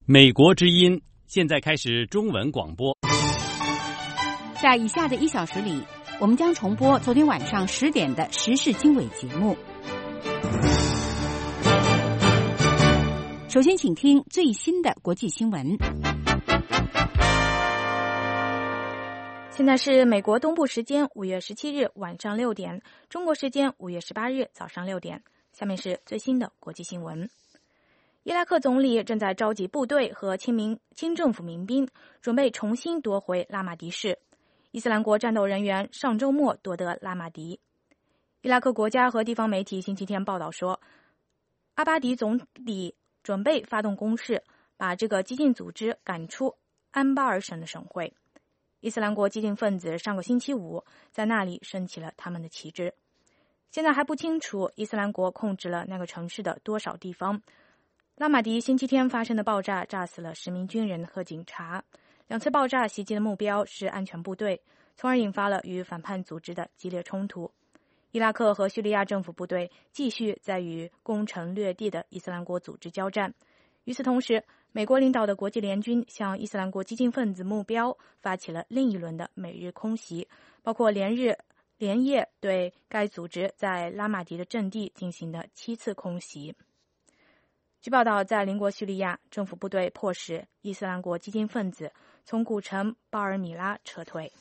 美国之音现在开始中文广播。 在以下的1小时里，我们将重播昨天晚上10点的时事经纬节目。首先请听最新的国际新闻。 现在是美国东部时间5月17日晚上6点，中国时间5月18日早上6点。下面是最新的国际新闻。伊拉克总理正在召集部队和亲政府民兵，准备重新夺回拉玛迪市。伊斯兰国战斗人员上周末夺得拉玛迪。伊拉克国家和地方媒体星期天报道说，阿巴迪总理准备发动攻势，把这个激进组织赶出安巴尔省的省会。伊斯兰国激进分子上个星期五在那里升起了他们的旗帜。现在还不清楚伊斯兰国控制了那个城市的多少地方。拉玛迪星期天发生的爆炸炸死了10名军人和警察，2次爆炸袭击的目标是安全部队，从而引发了与反叛组织的激烈冲突。伊拉克和叙利亚政府部队继续在与攻城略地的伊斯兰国组织交战。与此同时，美国领导的国际联军向伊斯兰国激进分子目标发起了另一轮的每日空袭，包括连夜对该组织在拉玛迪的阵地进行的7次空袭。据报道，在邻国叙利亚，政府部队迫使伊斯兰国激进分子从古城巴尔米拉撤退。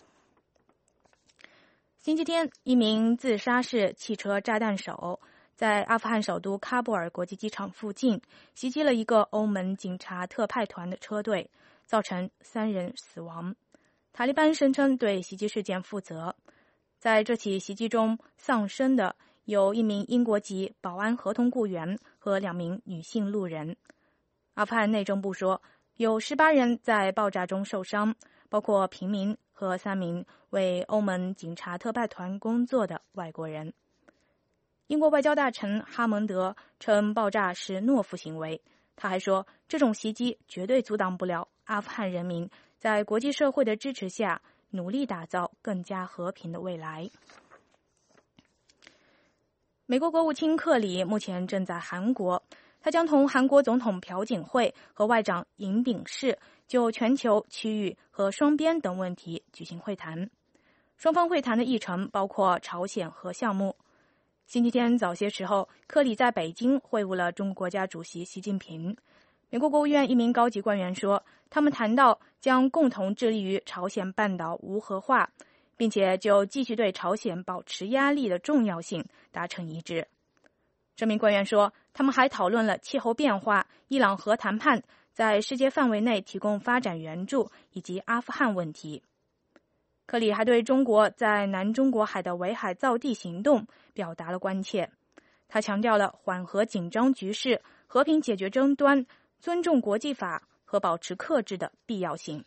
星期天，一名自杀式汽车炸弹手在阿富汗首都喀布尔国际机场附近袭击了一个欧盟警察特派团的车队，造成3人死亡。塔利班声称对袭击事件负责。在这起袭击中丧生的有1名英国籍保安合同雇员和2名女性路人。阿富汗内政部说，有18人在爆炸中受伤，包括平民和3名为欧盟警察特派团工作的外国人。英国外交大臣哈蒙德称爆炸是懦夫行为，他还说，这种袭击绝对阻挡不了阿富汗人民在国际社会的支持下努力打造更加和平的未来。美国国务卿克里目前正在韩国，他将同韩国总统朴槿惠和外长尹炳世就全球、区域和双边等问题举行会谈。双方会谈的议程包括朝鲜核项目。星期天早些时候，克里在北京会晤了中国国家主席习近平。美国国务院一名高级官员说，他们谈到将共同致力于朝鲜半岛无核化，并且就继续对朝鲜保持压力的重要性达成一致。这名官员说，他们还讨论了气候变化、伊朗核谈判、在世界范围内提供发展援助以及阿富汗问题。克里还对中国在南中国海的围海造地行动表达了关切。他强调了缓和紧张局势、和平解决争端、尊重国际法和保持克制的必要性。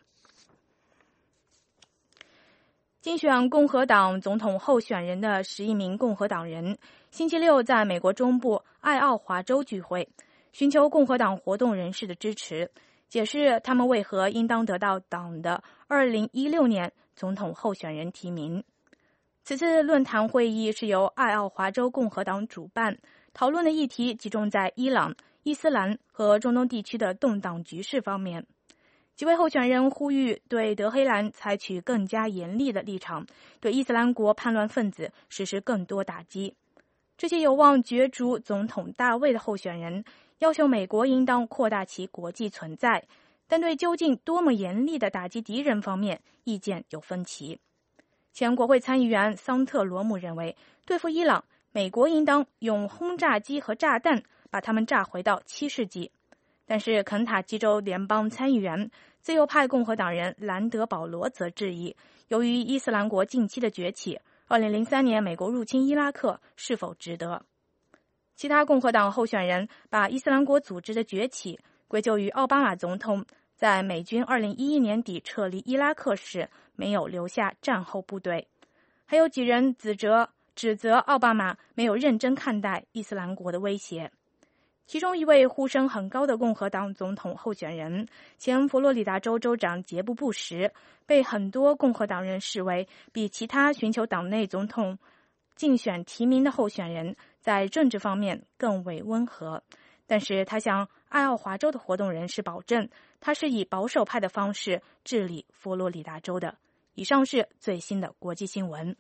竞选共和党总统候选人的11名共和党人星期六在美国中部爱奥华州聚会，寻求共和党活动人士的支持，解释他们为何应当得到党的2016年总统候选人提名。此次论坛会议是由爱奥华州共和党主办，讨论的议题集中在伊朗、伊斯兰和中东地区的动荡局势方面。几位候选人呼吁对德黑兰采取更加严厉的立场，对伊斯兰国叛乱分子实施更多打击。这些有望角逐总统大位的候选人要求美国应当扩大其国际存在，但对究竟多么严厉的打击敌人方面意见有分歧。前国会参议员桑特罗姆认为，对付伊朗，美国应当用轰炸机和炸弹把他们炸回到7世纪。但是肯塔基州联邦参议员、自由派共和党人兰德保罗则质疑，由于伊斯兰国近期的崛起，2003年美国入侵伊拉克是否值得。其他共和党候选人把伊斯兰国组织的崛起归咎于奥巴马总统在美军2011年底撤离伊拉克时没有留下战后部队，还有几人指责奥巴马没有认真看待伊斯兰国的威胁。其中一位呼声很高的共和党总统候选人，前佛罗里达州州长杰布·布什，被很多共和党人视为比其他寻求党内总统竞选提名的候选人在政治方面更为温和。 但是他向爱奥华州的活动人士保证，他是以保守派的方式治理佛罗里达州的。以上是最新的国际新闻。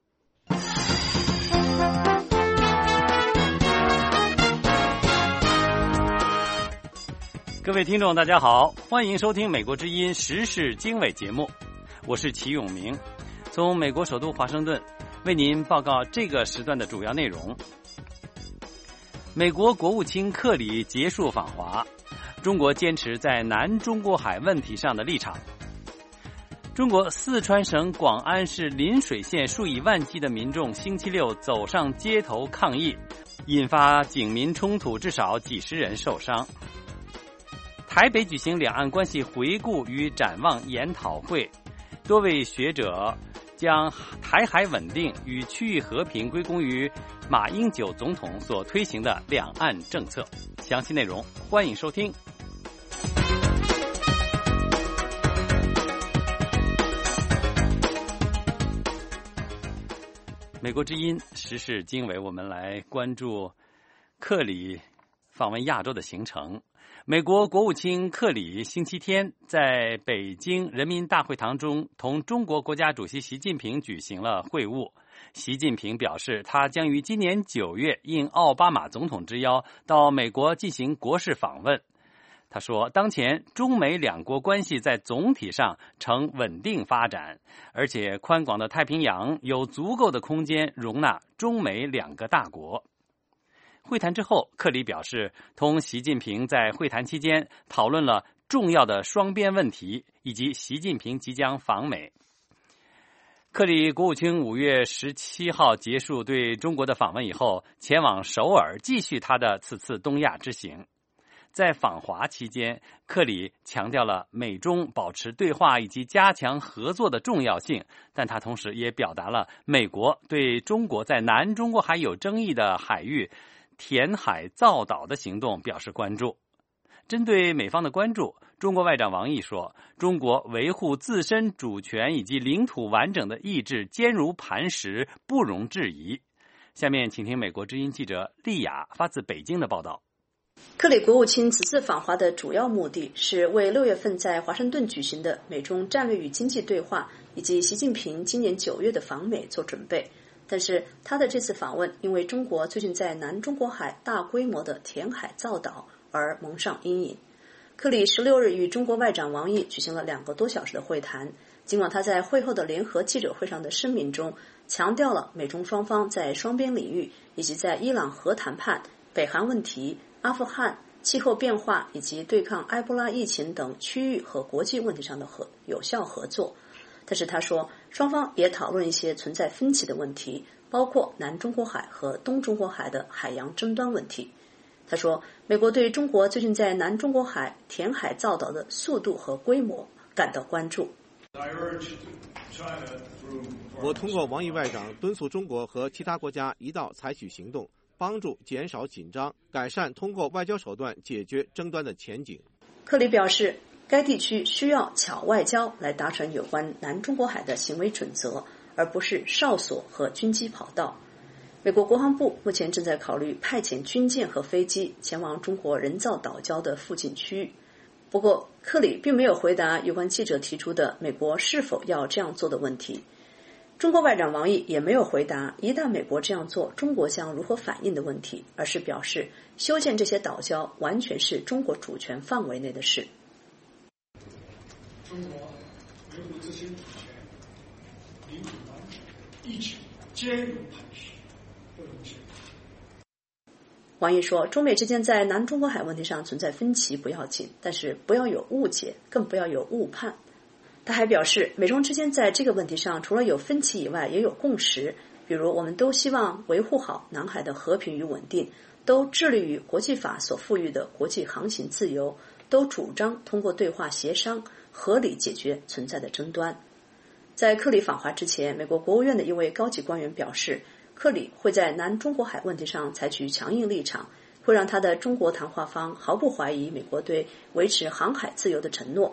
各位听众大家好，欢迎收听美国之音时事经纬节目，我是齐永明，从美国首都华盛顿为您报告这个时段的主要内容。美国国务卿克里结束访华，中国坚持在南中国海问题上的立场。中国四川省广安市邻水县数以万计的民众星期六走上街头抗议，引发警民冲突，至少几十人受伤。台北举行两岸关系回顾与展望研讨会，多位学者将台海稳定与区域和平归功于马英九总统所推行的两岸政策。详细内容欢迎收听。美国之音时事经纬，我们来关注克里访问亚洲的行程。美国国务卿克里星期天在北京人民大会堂中同中国国家主席习近平举行了会晤。习近平表示，他将于今年9月应奥巴马总统之邀到美国进行国事访问。他说，当前中美两国关系在总体上呈稳定发展，而且宽广的太平洋有足够的空间容纳中美两个大国。会谈之后，克里表示，同习近平在会谈期间讨论了重要的双边问题，以及习近平即将访美。克里国务卿5月17号结束对中国的访问以后，前往首尔继续他的此次东亚之行。在访华期间，克里强调了美中保持对话以及加强合作的重要性，但他同时也表达了美国对中国在南中国海有争议的海域填海造岛的行动表示关注。针对美方的关注，中国外长王毅说，中国维护自身主权以及领土完整的意志坚如磐石，不容置疑。下面请听美国之音记者丽雅发自北京的报道。 克里国务卿此次访华的主要目的是为6月份在华盛顿举行的美中战略与经济对话以及习近平今年9月的访美做准备。但是他的这次访问因为中国最近在南中国海大规模的填海造岛而蒙上阴影。克里16日与中国外长王毅举行了2个多小时的会谈，尽管他在会后的联合记者会上的声明中强调了美中双方在双边领域以及在伊朗核谈判、北韩问题、阿富汗、气候变化以及对抗埃博拉疫情等区域和国际问题上的有效合作。但是他说，双方也讨论一些存在分歧的问题，包括南中国海和东中国海的海洋争端问题。他说，美国对中国最近在南中国海填海造岛的速度和规模感到关注。 我通过王毅外长敦促中国和其他国家一道采取行动，帮助减少紧张，改善通过外交手段解决争端的前景。 克里表示，该地区需要巧外交来达成有关南中国海的行为准则，而不是哨所和军机跑道。美国国防部目前正在考虑派遣军舰和飞机前往中国人造岛礁的附近区域。不过，克里并没有回答有关记者提出的美国是否要这样做的问题。中国外长王毅也没有回答一旦美国这样做，中国将如何反应的问题，而是表示修建这些岛礁完全是中国主权范围内的事。 中国维护自身主权、领土完整、意志坚如磐石，不容置疑。 王毅说，中美之间在南中国海问题上存在分歧不要紧，但是不要有误解，更不要有误判。他还表示，美中之间在这个问题上除了有分歧以外也有共识，比如我们都希望维护好南海的和平与稳定，都致力于国际法所赋予的国际航行自由，都主张通过对话协商合理解决存在的争端。在克里访华之前，美国国务院的一位高级官员表示，克里会在南中国海问题上采取强硬立场，会让他的中国谈话方毫不怀疑美国对维持航海自由的承诺。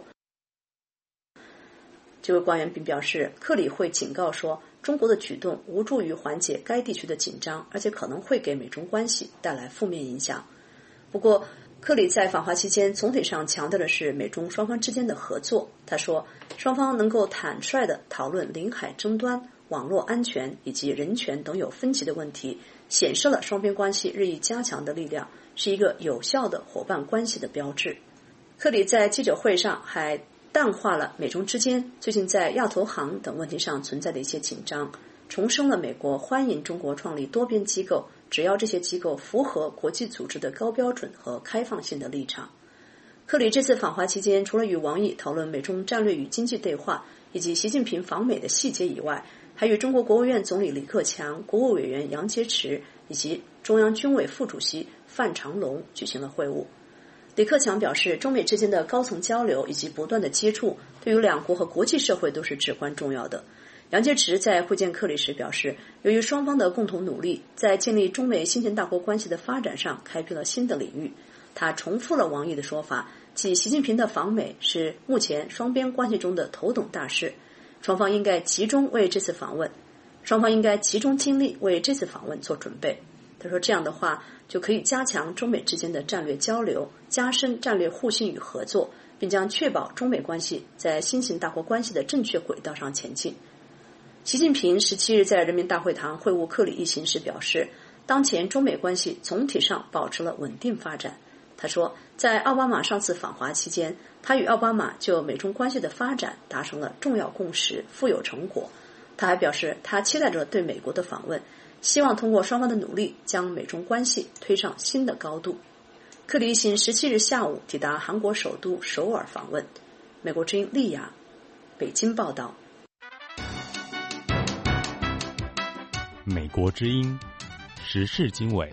这位官员并表示，克里会警告说，中国的举动无助于缓解该地区的紧张，而且可能会给美中关系带来负面影响。 不过，克里在访华期间总体上强调的是美中双方之间的合作。他说，双方能够坦率地讨论领海争端、网络安全以及人权等有分歧的问题，显示了双边关系日益加强的力量，是一个有效的伙伴关系的标志。克里在记者会上还淡化了美中之间最近在亚投行等问题上存在的一些紧张，重申了美国欢迎中国创立多边机构，只要这些机构符合国际组织的高标准和开放性的立场。克里这次访华期间，除了与王毅讨论美中战略与经济对话以及习近平访美的细节以外，还与中国国务院总理李克强、国务委员杨洁篪以及中央军委副主席范长龙举行了会晤。李克强表示，中美之间的高层交流以及不断的接触，对于两国和国际社会都是至关重要的。杨洁篪在会见克里时表示，由于双方的共同努力，在建立中美新型大国关系的发展上开辟了新的领域。他重复了王毅的说法，即习近平的访美是目前双边关系中的头等大事，双方应该集中精力为这次访问做准备。他说，这样的话就可以加强中美之间的战略交流，加深战略互信与合作，并将确保中美关系在新型大国关系的正确轨道上前进。习近平17日在人民大会堂会晤克里一行时表示，当前中美关系总体上保持了稳定发展。他说，在奥巴马上次访华期间，他与奥巴马就美中关系的发展达成了重要共识，富有成果。他还表示，他期待着对美国的访问，希望通过双方的努力将美中关系推上新的高度。克里一行17日下午抵达韩国首都首尔访问。美国之音丽雅，北京报道。 美国之音时事经纬，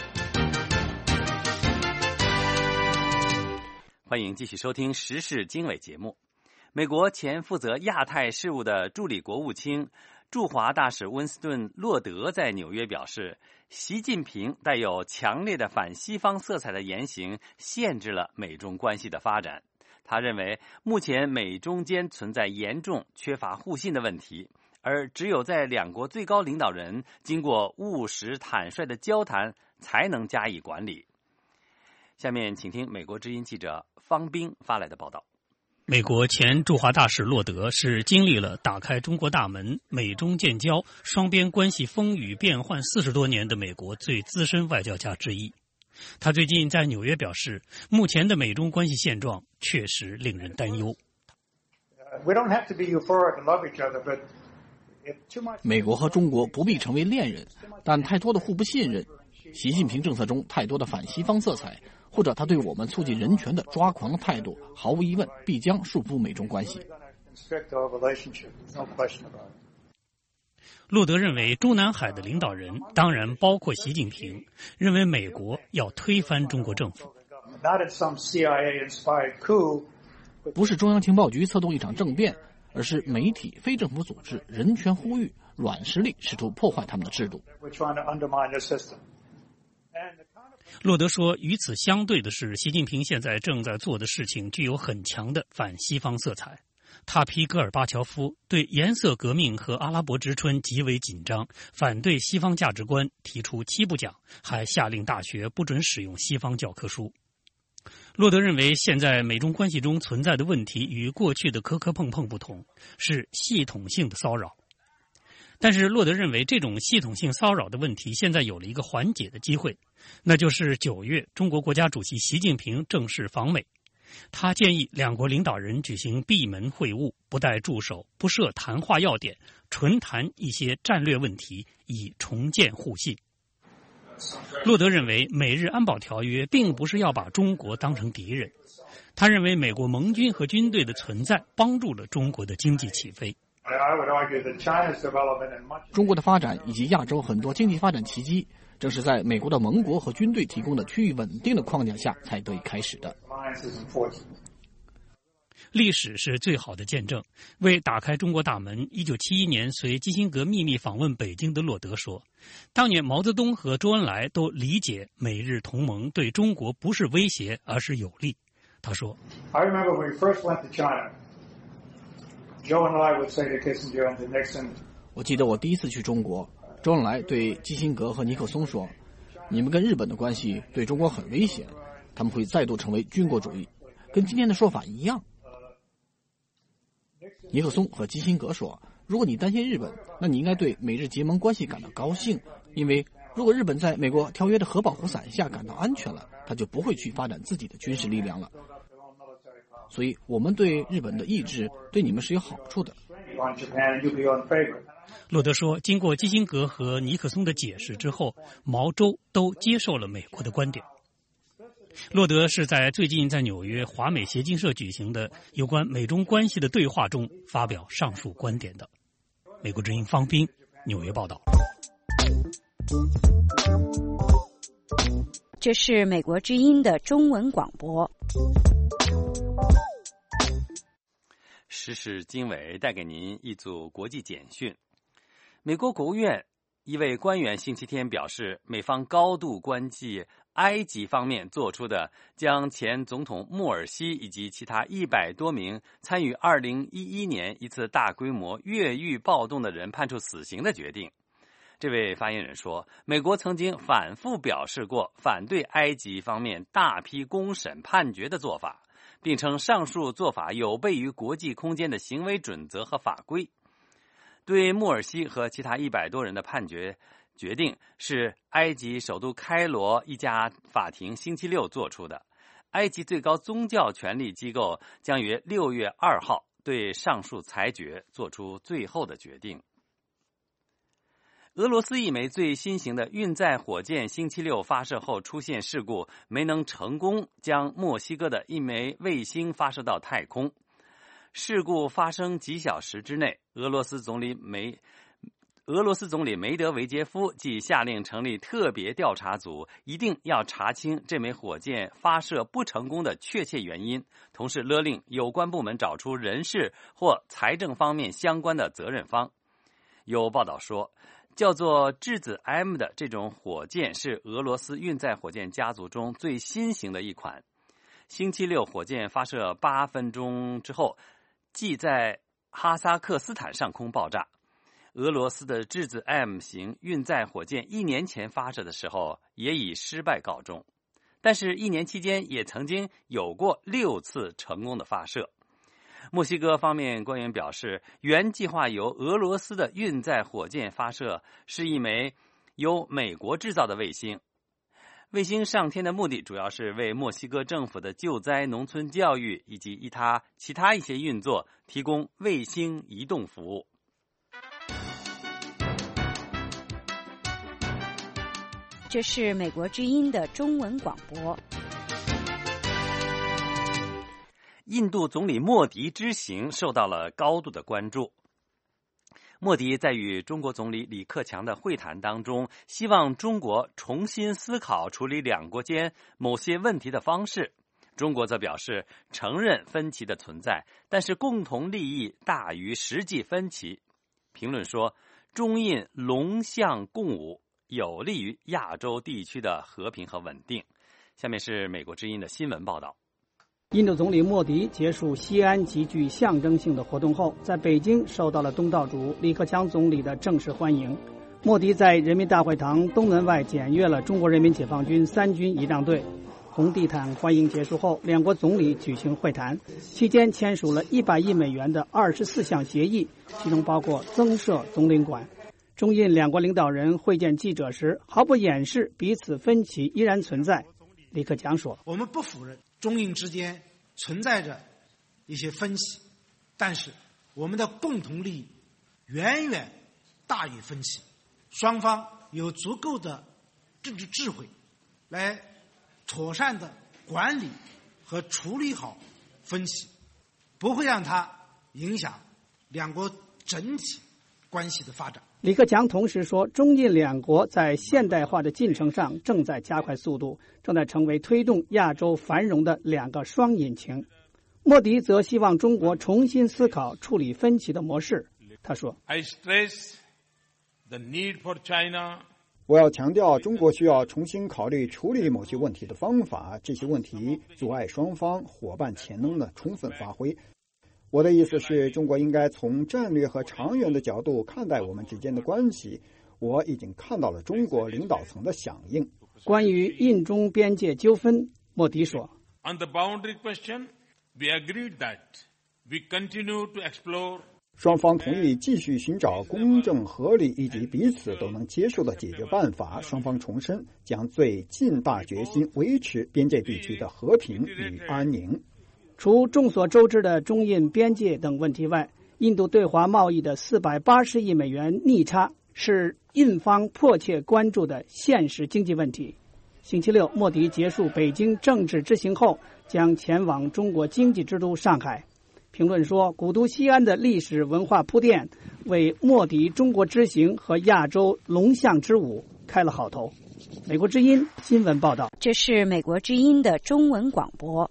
欢迎继续收听时事经纬节目。美国前负责亚太事务的助理国务卿驻华大使温斯顿·洛德在纽约表示，习近平带有强烈的反西方色彩的言行限制了美中关系的发展。他认为，目前美中间存在严重缺乏互信的问题，而只有在两国最高领导人经过务实坦率的交谈，才能加以管理。下面请听美国之音记者方冰发来的报道。 美国前驻华大使洛德是经历了打开中国大门、美中建交、双边关系风雨变幻40多年的美国最资深外交家之一。他最近在纽约表示，目前的美中关系现状确实令人担忧。 美国和中国不必成为恋人，但太多的互不信任，习近平政策中太多的反西方色彩，或者他对我们促进人权的抓狂的态度，毫无疑问必将束缚美中关系。 洛德认为，中南海的领导人，当然包括习近平，认为美国要推翻中国政府。 不是中央情报局策动一场政变，而是媒体、非政府组织、人权呼吁、软实力试图破坏他们的制度。 洛德说，与此相对的是，习近平现在正在做的事情具有很强的反西方色彩。他批戈尔巴乔夫，对颜色革命和阿拉伯之春极为紧张，反对西方价值观，提出7不讲，还下令大学不准使用西方教科书。洛德认为，现在美中关系中存在的问题与过去的磕磕碰碰不同，是系统性的骚扰。但是洛德认为，这种系统性骚扰的问题现在有了一个缓解的机会，那就是9月中国国家主席习近平正式访美。他建议两国领导人举行闭门会晤，不带助手，不设谈话要点，纯谈一些战略问题，以重建互信。洛德认为，美日安保条约并不是要把中国当成敌人。他认为，美国盟军和军队的存在帮助了中国的经济起飞。 中国的发展以及亚洲很多经济发展奇迹，正是在美国的盟国和军队提供的区域稳定的框架下才得以开始的。 历史是最好的见证。为打开中国大门，1971年随基辛格秘密访问北京的洛德说，当年毛泽东和周恩来都理解美日同盟对中国不是威胁，而是有利。他说， I remember when we first went to China, Joe and I would say to Kissinger and to Nixon, 我记得我第一次去中国，周恩来对基辛格和尼克松说，你们跟日本的关系对中国很危险， 他们会再度成为军国主义，跟今天的说法一样。尼克松和基辛格说，如果你担心日本，那你应该对美日结盟关系感到高兴，因为如果日本在美国条约的核保护伞下感到安全了，他就不会去发展自己的军事力量了。所以我们对日本的意志对你们是有好处的。 洛德说，经过基辛格和尼克松的解释之后，毛周都接受了美国的观点。洛德是在最近在纽约华美协进社举行的有关美中关系的对话中发表上述观点的。美国之音方斌纽约报道。 这是美国之音的中文广播。 时事经纬带给您一组国际简讯。美国国务院一位官员星期天表示，美方高度关切埃及方面做出的将前总统穆尔西以及其他100多名参与2011年一次大规模越狱暴动的人判处死刑的决定。这位发言人说，美国曾经反复表示过反对埃及方面大批公审判决的做法，并称上述做法有悖于国际空间的行为准则和法规。对穆尔西和其他100多人的判决决定是埃及首都开罗一家法庭星期六做出的。埃及最高宗教权力机构将于6月2号对上述裁决做出最后的决定。俄罗斯一枚最新型的运载火箭星期六发射后出现事故，没能成功将墨西哥的一枚卫星发射到太空。事故发生几小时之内，俄罗斯总理梅德韦杰夫即下令成立特别调查组，一定要查清这枚火箭发射不成功的确切原因，同时勒令有关部门找出人事或财政方面相关的责任方。有报道说，叫做质子 M 的这种火箭是俄罗斯运载火箭家族中最新型的一款。星期六火箭发射8分钟之后，即在哈萨克斯坦上空爆炸。俄罗斯的质子 M 型运载火箭1年前发射的时候也以失败告终，但是1年期间也曾经有过6次成功的发射。墨西哥方面官员表示，原计划由俄罗斯的运载火箭发射是一枚由美国制造的卫星。卫星上天的目的主要是为墨西哥政府的救灾、农村教育以及其他一些运作提供卫星移动服务。 这是美国之音的中文广播。 印度总理莫迪之行受到了高度的关注。莫迪在与中国总理李克强的会谈当中，希望中国重新思考处理两国间某些问题的方式。中国则表示承认分歧的存在，但是共同利益大于实际分歧。评论说，中印龙象共舞，有利于亚洲地区的和平和稳定。下面是美国之音的新闻报道。 印度总理莫迪结束西安极具象征性的活动后，在北京受到了东道主李克强总理的正式欢迎。莫迪在人民大会堂东门外检阅了中国人民解放军3军仪仗队。红地毯欢迎结束后，两国总理举行会谈，期间签署了100亿美元的24项协议，其中包括增设总领馆。中印两国领导人会见记者时，毫不掩饰彼此分歧依然存在。李克强说， 我们不否认中印之间存在着一些分歧，但是我们的共同利益远远大于分歧，双方有足够的政治智慧来妥善的管理和处理好分歧，不会让它影响两国整体关系的发展。 李克强同时说，中印两国在现代化的进程上正在加快速度，正在成为推动亚洲繁荣的2个双引擎。莫迪则希望中国重新思考处理分歧的模式。他说， I stress the need for China. 我要强调，中国需要重新考虑处理某些问题的方法，这些问题阻碍双方伙伴潜能的充分发挥。我的意思是，中国应该从战略和长远的角度看待我们之间的关系。我已经看到了中国领导层的响应。 关于印中边界纠纷， 莫迪说 On the boundary question, we agreed that we continue to explore 双方同意继续寻找公正合理以及彼此都能接受的解决办法。双方重申将最尽大决心维持边界地区的和平与安宁。 除众所周知的中印边界等问题外，印度对华贸易的480亿美元逆差是印方迫切关注的现实经济问题。星期六，莫迪结束北京政治之行后，将前往中国经济之都上海。评论说，古都西安的历史文化铺垫为莫迪中国之行和亚洲龙象之舞开了好头。美国之音新闻报道， 这是美国之音的中文广播。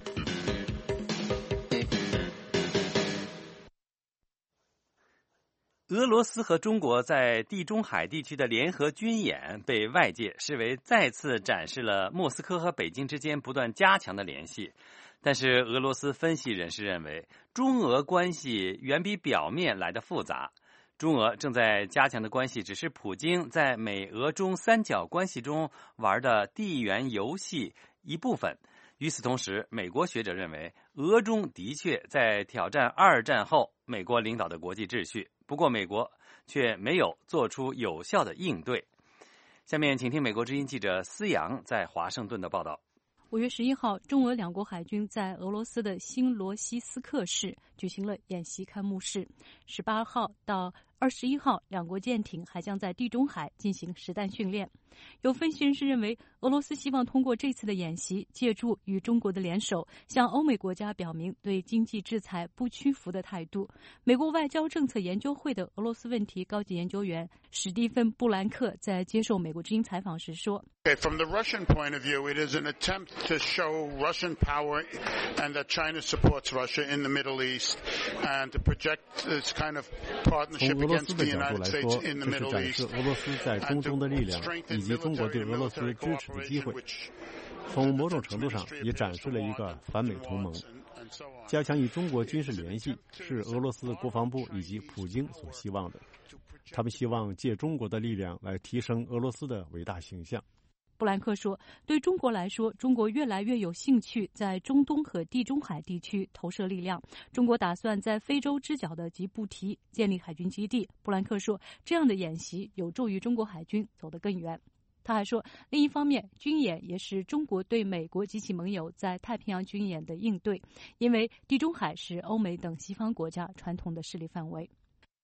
俄罗斯和中国在地中海地区的联合军演被外界视为再次展示了莫斯科和北京之间不断加强的联系。但是俄罗斯分析人士认为，中俄关系远比表面来得复杂。中俄正在加强的关系只是普京在美俄中三角关系中玩的地缘游戏一部分。与此同时，美国学者认为，俄中的确在挑战二战后美国领导的国际秩序，不过美国却没有做出有效的应对。下面请听美国之音记者思阳在华盛顿的报道。 5月11号，中俄两国海军在俄罗斯的新罗西斯克市举行了演习开幕式。18号到21号，两国舰艇还将在地中海进行实弹训练。有分析人士认为，俄罗斯希望通过这次的演习，借助与中国的联手，向欧美国家表明对经济制裁不屈服的态度。美国外交政策研究会的俄罗斯问题高级研究员史蒂芬·布兰克在接受美国之音采访时说 ：“From the Russian point of view, it is an attempt to show Russian power and that China supports Russia in the Middle East, and to project this kind of partnership against the United States in the Middle East, 俄罗斯在中东的力量以及中国对俄罗斯支持的机会。从某种程度上，也展示了一个反美同盟。加强与中国军事联系是俄罗斯国防部以及普京所希望的。他们希望借中国的力量来提升俄罗斯的伟大形象。” 布兰克说，对中国来说，中国越来越有兴趣在中东和地中海地区投射力量。中国打算在非洲之角的吉布提建立海军基地。布兰克说，这样的演习有助于中国海军走得更远。他还说，另一方面，军演也是中国对美国及其盟友在太平洋军演的应对，因为地中海是欧美等西方国家传统的势力范围。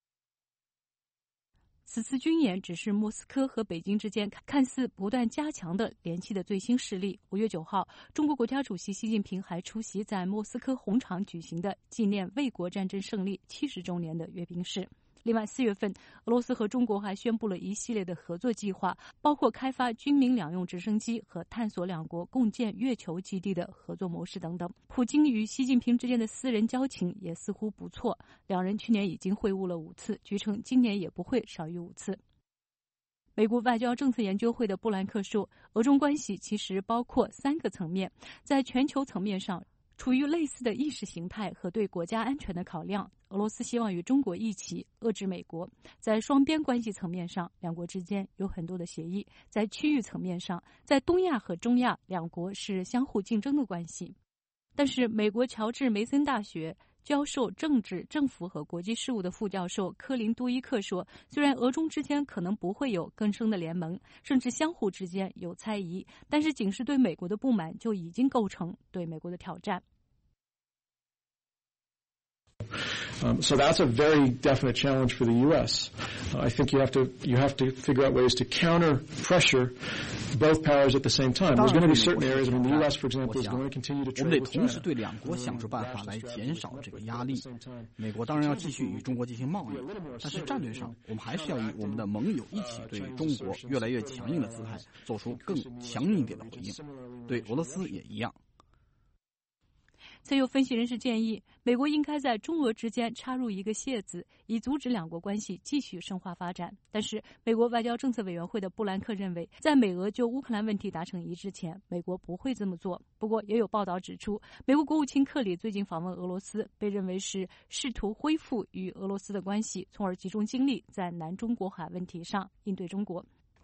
此次军演只是莫斯科和北京之间看似不断加强的联系的最新事例。5月9号，中国国家主席习近平还出席在莫斯科红场举行的纪念卫国战争胜利70周年的阅兵式。另外，4月份，俄罗斯和中国还宣布了一系列的合作计划，包括开发军民两用直升机和探索两国共建月球基地的合作模式等等。普京与习近平之间的私人交情也似乎不错，两人去年已经会晤了5次，据称今年也不会少于5次。美国外交政策研究会的布兰克说，俄中关系其实包括3个层面，在全球层面上，处于类似的意识形态和对国家安全的考量，俄罗斯希望与中国一起遏制美国。在双边关系层面上，两国之间有很多的协议；在区域层面上，在东亚和中亚，两国是相互竞争的关系。但是，美国乔治梅森大学教授政治、政府和国际事务的副教授科林多伊克说，虽然俄中之间可能不会有更深的联盟，甚至相互之间有猜疑，但是仅是对美国的不满就已经构成对美国的挑战。 So that's a very definite challenge for the U.S. I think you have to figure out ways to counter pressure both powers at the same time. There's going to be certain areas. I mean, the U.S., for example, is going to continue to trade with China. 我们得同时对两国想出办法来减少这个压力。美国当然要继续与中国进行贸易，但是战略上，我们还是要与我们的盟友一起对中国越来越强硬的姿态做出更强硬一点的回应。对俄罗斯也一样。 曾有分析人士建议，美国应该在中俄之间插入一个楔子，以阻止两国关系继续深化发展。但是，美国外交政策委员会的布兰克认为，在美俄就乌克兰问题达成一致前，美国不会这么做。不过，也有报道指出，美国国务卿克里最近访问俄罗斯，被认为是试图恢复与俄罗斯的关系，从而集中精力在南中国海问题上应对中国。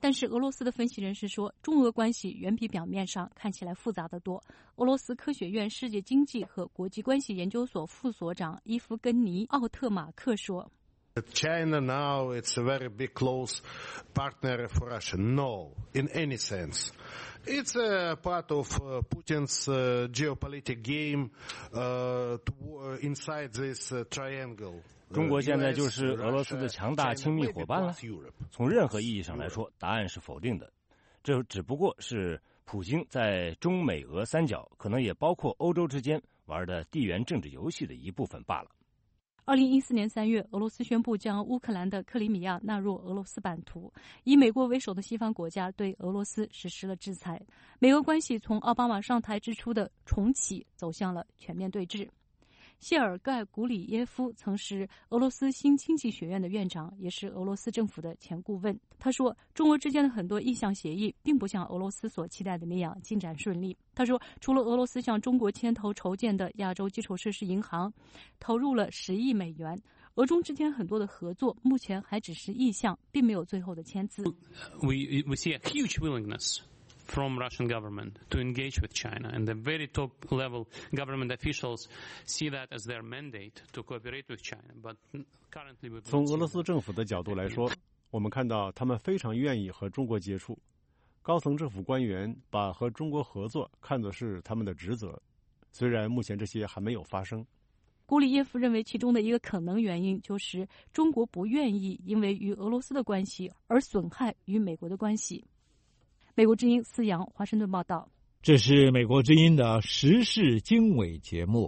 但是俄罗斯的分析人士说，中俄关系远比表面上看起来复杂得多。俄罗斯科学院世界经济和国际关系研究所副所长伊夫根尼·奥特马克说。 China now it's a very big close partner for Russia. No, in any sense. It's a part of Putin's geopolitical game inside this triangle. 中国现在就是俄罗斯的强大亲密伙伴了。从任何意义上来说，答案是否定的。这只不过是普京在中美俄三角，可能也包括欧洲之间玩的地缘政治游戏的一部分罢了。 2014年3月，俄罗斯宣布将乌克兰的克里米亚纳入俄罗斯版图，以美国为首的西方国家对俄罗斯实施了制裁。美俄关系从奥巴马上台之初的重启走向了全面对峙。谢尔盖·古里耶夫曾是俄罗斯新经济学院的院长，也是俄罗斯政府的前顾问。他说，中俄之间的很多意向协议并不像俄罗斯所期待的那样进展顺利。他说，除了俄罗斯向中国牵头筹建的亚洲基础设施银行投入了10亿美元，俄中之间很多的合作目前还只是意向，并没有最后的签字。 We see a huge willingness.From Russian government to engage with China, and the very top level government officials see that as their mandate to cooperate with China. But currently, 从俄罗斯政府的角度来说，我们看到他们非常愿意和中国接触。高层政府官员把和中国合作看作是他们的职责，虽然目前这些还没有发生。 古里耶夫认为，其中的一个可能原因就是中国不愿意因为与俄罗斯的关系而损害与美国的关系。美国之音思阳华盛顿报道。 这是美国之音的时事经纬节目。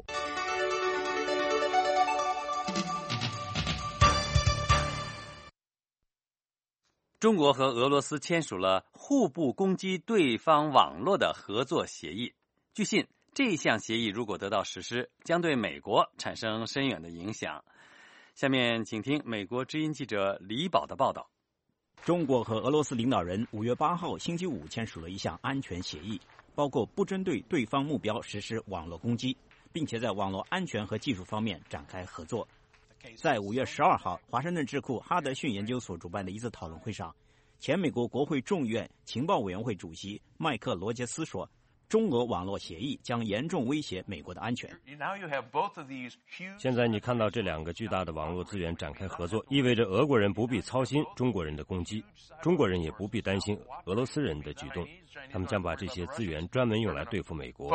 中国和俄罗斯签署了互不攻击对方网络的合作协议。据信，这项协议如果得到实施，将对美国产生深远的影响。下面请听美国之音记者李宝的报道。 中国和俄罗斯领导人5月8号星期五签署了一项安全协议，包括不针对对方目标实施网络攻击，并且在网络安全和技术方面展开合作。在5月12号，华盛顿智库哈德逊研究所主办的一次讨论会上，前美国国会众议院情报委员会主席麦克罗杰斯说，中俄网络协议将严重威胁美国的安全。 现在你看到这2个巨大的网络资源展开合作，意味着俄国人不必操心中国人的攻击，中国人也不必担心俄罗斯人的举动，他们将把这些资源专门用来对付美国。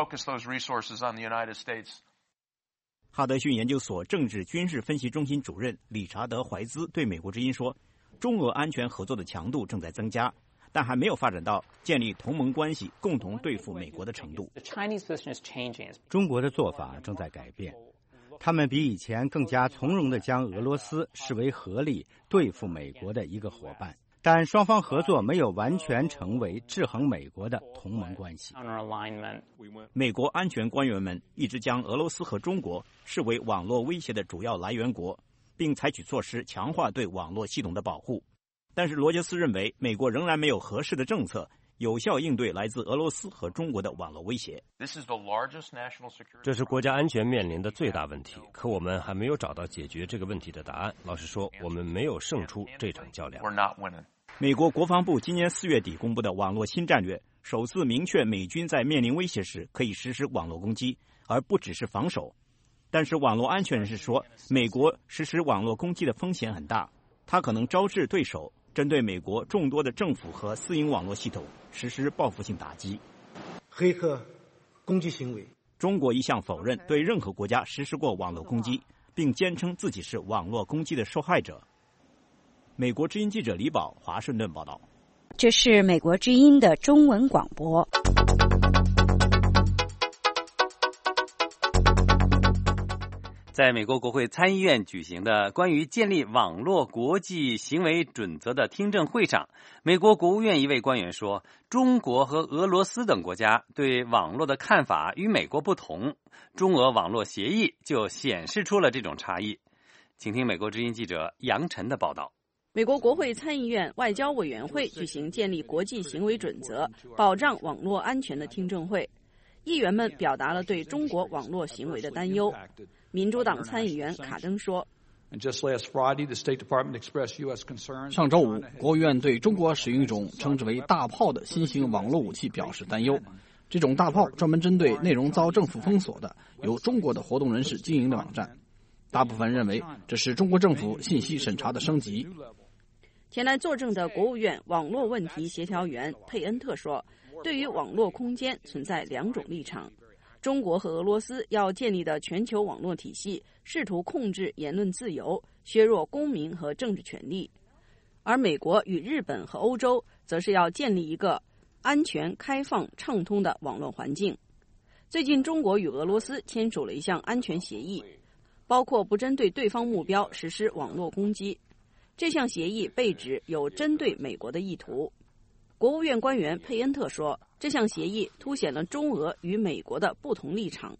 哈德逊研究所政治军事分析中心主任理查德·怀兹对美国之音说，中俄安全合作的强度正在增加，但还没有发展到建立同盟关系、共同对付美国的程度。 中国的做法正在改变，他们比以前更加从容地将俄罗斯视为合理对付美国的一个伙伴，但双方合作没有完全成为制衡美国的同盟关系。 美国安全官员们一直将俄罗斯和中国视为网络威胁的主要来源国，并采取措施强化对网络系统的保护。但是罗杰斯认为，美国仍然没有合适的政策有效应对来自俄罗斯和中国的网络威胁。 这是国家安全面临的最大问题，可我们还没有找到解决这个问题的答案。老实说，我们没有胜出这场较量。 美国国防部今年4月底公布的网络新战略，首次明确美军在面临威胁时可以实施网络攻击，而不只是防守。但是网络安全人士说，美国实施网络攻击的风险很大，它可能招致对手针对美国众多的政府和私营网络系统实施报复性打击。 黑客攻击行为， 中国一向否认对任何国家实施过网络攻击，并坚称自己是网络攻击的受害者。美国之音记者李宝华盛顿报道。 这是美国之音的中文广播。 在美国国会参议院举行的关于建立网络国际行为准则的听证会上，美国国务院一位官员说，中国和俄罗斯等国家对网络的看法与美国不同，中俄网络协议就显示出了这种差异。请听美国之音记者杨晨的报道。 美国国会参议院外交委员会举行建立国际行为准则、保障网络安全的听证会，议员们表达了对中国网络行为的担忧。民主党参议员卡登说上周五，国务院对中国使用一种称之为大炮的新型网络武器表示担忧。这种大炮专门针对内容遭政府封锁的由中国的活动人士经营的网站。大部分认为这是中国政府信息审查的升级。 前来作证的国务院网络问题协调员佩恩特说，对于网络空间存在两种立场。中国和俄罗斯要建立的全球网络体系试图控制言论自由，削弱公民和政治权利，而美国与日本和欧洲则是要建立一个安全、开放、畅通的网络环境。最近，中国与俄罗斯签署了一项安全协议，包括不针对对方目标实施网络攻击。这项协议被指有针对美国的意图。国务院官员佩恩特说，这项协议凸显了中俄与美国的不同立场。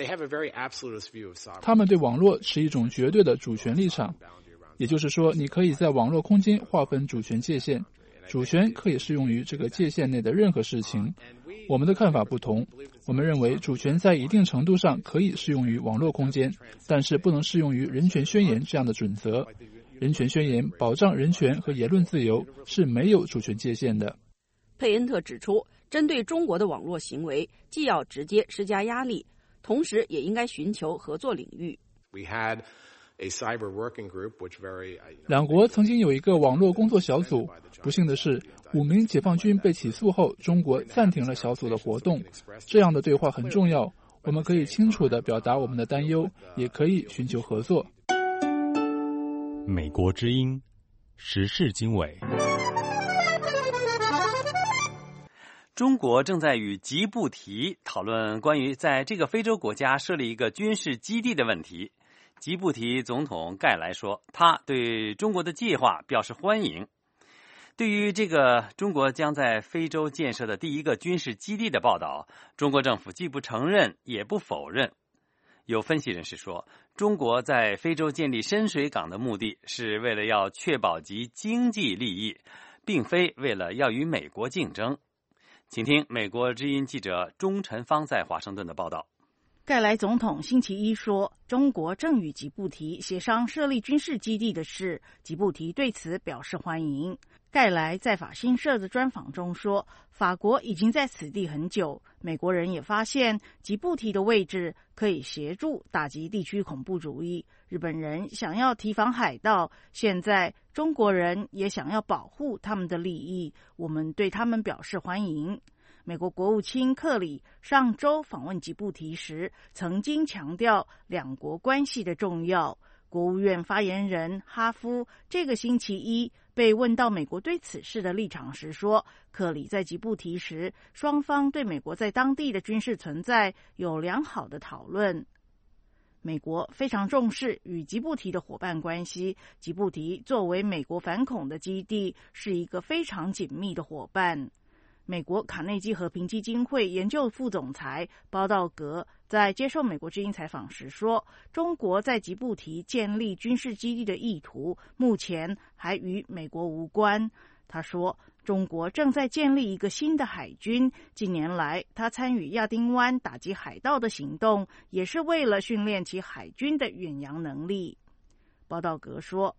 他们对网络持一种绝对的主权立场，也就是说，你可以在网络空间划分主权界限，主权可以适用于这个界限内的任何事情。我们的看法不同，我们认为主权在一定程度上可以适用于网络空间，但是不能适用于人权宣言这样的准则。人权宣言保障人权和言论自由是没有主权界限的。 佩恩特指出，针对中国的网络行为，既要直接施加压力，同时也应该寻求合作领域。 两国曾经有一个网络工作小组，不幸的是5名解放军被起诉后，中国暂停了小组的活动。这样的对话很重要，我们可以清楚地表达我们的担忧，也可以寻求合作。 美国之音，时事经纬。中国正在与吉布提讨论关于在这个非洲国家设立一个军事基地的问题。吉布提总统盖莱说，他对中国的计划表示欢迎。对于这个中国将在非洲建设的第一个军事基地的报道，中国政府既不承认也不否认。有分析人士说，中国在非洲建立深水港的目的是为了要确保其经济利益，并非为了要与美国竞争。请听美国之音记者钟晨芳在华盛顿的报道。 盖莱总统星期一说，中国正与吉布提协商设立军事基地的事，吉布提对此表示欢迎。盖莱在法新社的专访中说，法国已经在此地很久，美国人也发现吉布提的位置可以协助打击地区恐怖主义。日本人想要提防海盗，现在中国人也想要保护他们的利益，我们对他们表示欢迎。美国国务卿克里上周访问吉布提时，曾经强调两国关系的重要。国务院发言人哈夫这个星期一被问到美国对此事的立场时说，克里在吉布提时，双方对美国在当地的军事存在有良好的讨论。美国非常重视与吉布提的伙伴关系，吉布提作为美国反恐的基地，是一个非常紧密的伙伴。美国卡内基和平基金会研究副总裁包道格在接受美国之音采访时说，中国在吉布提建立军事基地的意图目前还与美国无关。他说，中国正在建立一个新的海军，近年来他参与亚丁湾打击海盗的行动，也是为了训练其海军的远洋能力。包道格说，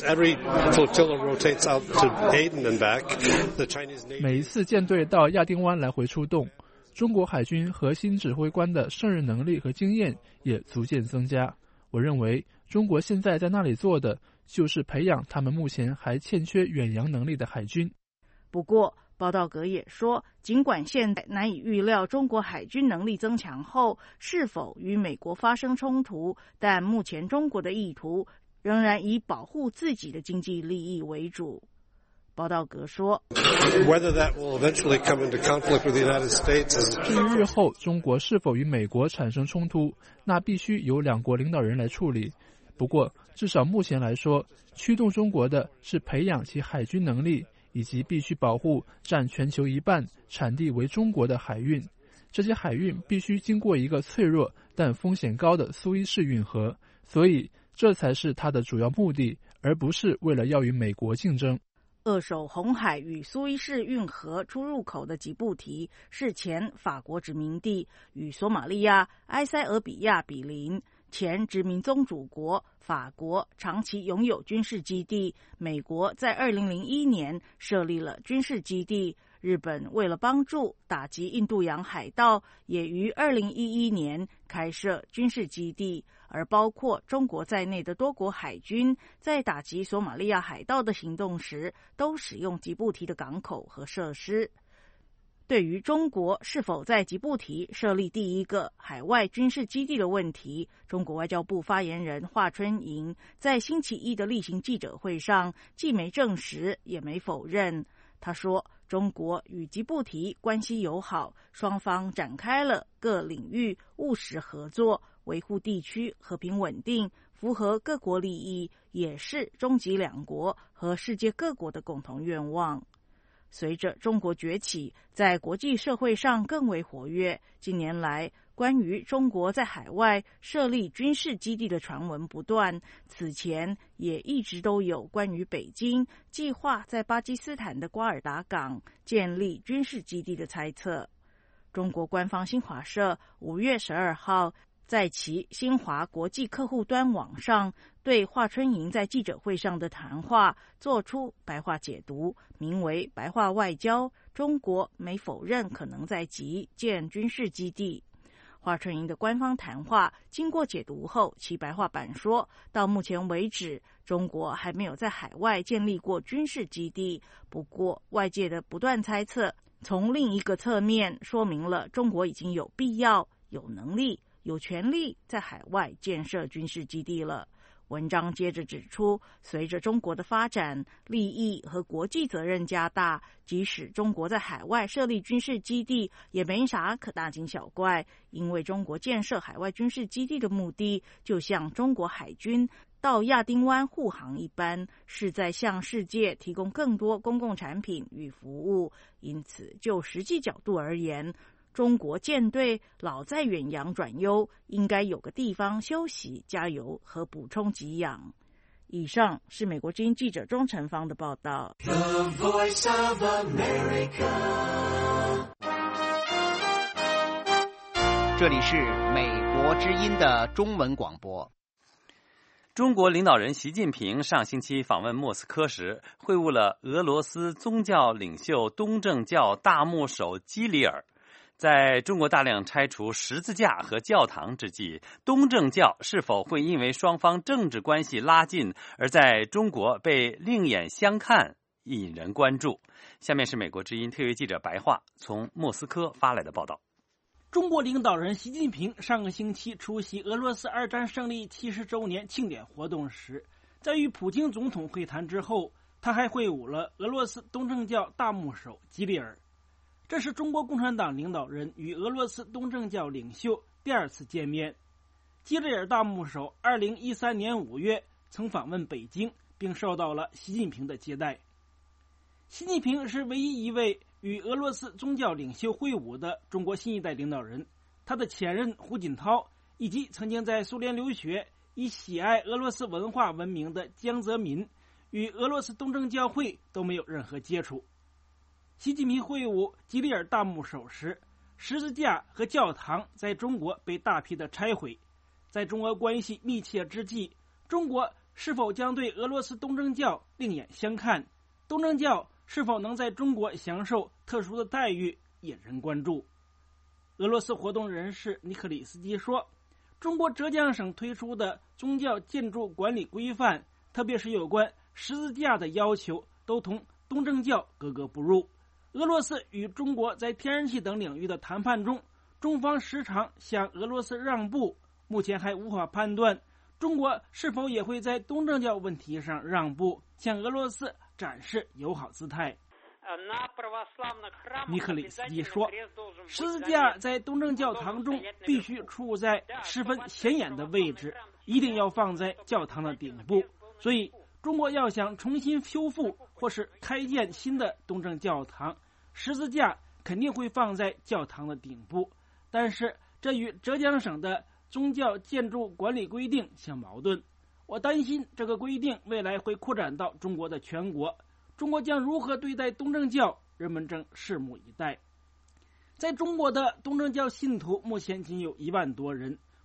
每一次舰队到亚丁湾来回出动，中国海军核心指挥官的胜任能力和经验也逐渐增加。我认为中国现在在那里做的就是培养他们目前还欠缺远洋能力的海军。 不过包道格也说，尽管现在难以预料中国海军能力增强后是否与美国发生冲突，但目前中国的意图仍然以保护自己的经济利益为主。包道格说，至于日后中国是否与美国产生冲突，那必须由两国领导人来处理。不过至少目前来说，驱动中国的是培养其海军能力，以及必须保护占全球1半、产地为中国的海运。这些海运必须经过一个脆弱但风险高的苏伊士运河，所以这才是它的主要目的，而不是为了要与美国竞争。 扼守红海与苏伊士运河出入口的吉布提是前法国殖民地，与索马利亚、埃塞俄比亚比邻。 前殖民宗主国法国长期拥有军事基地，美国在2001年设立了军事基地，日本为了帮助打击印度洋海盗，也于2011年开设军事基地，而包括中国在内的多国海军在打击索马利亚海盗的行动时，都使用吉布提的港口和设施。对于中国是否在吉布提设立第一个海外军事基地的问题，中国外交部发言人华春莹在星期一的例行记者会上既没证实也没否认。他说，中国与吉布提关系友好，双方展开了各领域务实合作，维护地区和平稳定，符合各国利益，也是中吉两国和世界各国的共同愿望。随着中国崛起，在国际社会上更为活跃，近年来关于中国在海外设立军事基地的传闻不断，此前也一直都有关于北京计划在巴基斯坦的瓜尔达港建立军事基地的猜测。中国官方新华社5月12号在其新华国际客户端网上对华春莹在记者会上的谈话做出白话解读，名为“白话外交”，中国没否认可能在吉建军事基地。华春莹的官方谈话经过解读后，其白话版说，到目前为止，中国还没有在海外建立过军事基地。不过，外界的不断猜测，从另一个侧面说明了中国已经有必要、有能力、有权利在海外建设军事基地了。文章接着指出，随着中国的发展，利益和国际责任加大，即使中国在海外设立军事基地，也没啥可大惊小怪，因为中国建设海外军事基地的目的，就像中国海军到亚丁湾护航一般，是在向世界提供更多公共产品与服务。因此，就实际角度而言，中国舰队老在远洋转悠，应该有个地方休息、加油和补充给养。以上是美国之音记者钟成芳的报道。 The Voice of America。 这里是美国之音的中文广播。 中国领导人习近平上星期访问莫斯科时，会晤了俄罗斯宗教领袖东正教大牧首基里尔。在中国大量拆除十字架和教堂之际，东正教是否会因为双方政治关系拉近而在中国被另眼相看，引人关注。下面是美国之音特约记者白桦从莫斯科发来的报道。 中国领导人习近平上个星期出席俄罗斯2战胜利70周年庆典活动时，在与普京总统会谈之后，他还会晤了俄罗斯东正教大牧首基里尔。这是中国共产党领导人与俄罗斯东正教领袖第2次见面。基里尔大牧首2013年5月曾访问北京，并受到了习近平的接待。习近平是唯一一位与俄罗斯宗教领袖会晤的中国新一代领导人，他的前任胡锦涛以及曾经在苏联留学、以喜爱俄罗斯文化闻名的江泽民，与俄罗斯东正教会都没有任何接触。习近平会晤基里尔大牧首时，十字架和教堂在中国被大批的拆毁。在中俄关系密切之际，中国是否将对俄罗斯东正教另眼相看？东正教是否能在中国享受特殊的待遇，引人关注。俄罗斯活动人士尼克里斯基说，中国浙江省推出的宗教建筑管理规范，特别是有关十字架的要求，都同东正教格格不入。俄罗斯与中国在天然气等领域的谈判中，中方时常向俄罗斯让步，目前还无法判断中国是否也会在东正教问题上让步，向俄罗斯展示友好姿态。尼克里斯基说，十字架在东正教堂中必须处在十分显眼的位置，一定要放在教堂的顶部，所以中国要想重新修复或是开建新的东正教堂，十字架肯定会放在教堂的顶部，但是这与浙江省的宗教建筑管理规定相矛盾。我担心这个规定未来会扩展到中国的全国，中国将如何对待东正教，人们正拭目以待。在中国的东正教信徒目前仅有1万多人，